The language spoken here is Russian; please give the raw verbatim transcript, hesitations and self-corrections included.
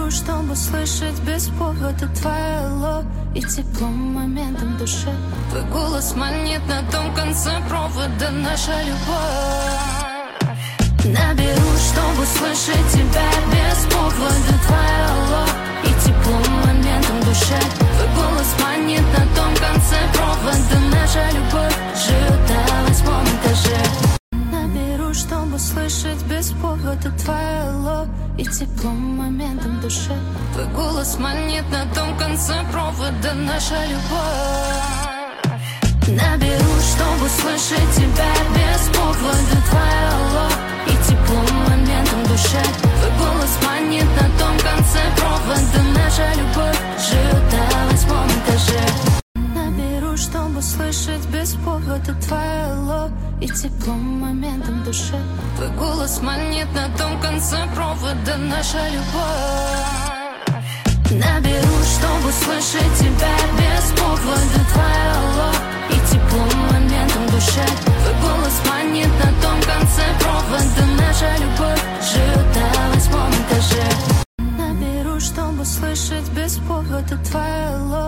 Наберу, чтобы слышать без повода твое алло и тепло моментом в душе. Твой голос манит на том конце провода, наша любовь. Наберу, чтобы слышать тебя без повода твое алло и тепло моментом в душе. Твой голос манит на том конце провода, наша любовь живет на восьмом этаже. Наберу, чтобы слышать без повода твое алло и тепло моментом в душе. Твой голос манит на том конце провода, наша любовь. Наберу, чтобы слышать тебя без повода твое алло и тепло моментом в душе. Твой голос манит на том конце провода, наша любовь живет на восьмом этаже. Наберу, чтобы слышать без повода твое алло и тепло моментом в душе. Твой голос манит на том конце провода, наша любовь. Наберу, чтобы слышать тебя без повода твое алло и тепло моментом в душе. Твой голос манит на том конце провода, наша любовь живет на восьмом этаже. Наберу, чтобы слышать без повода твое алло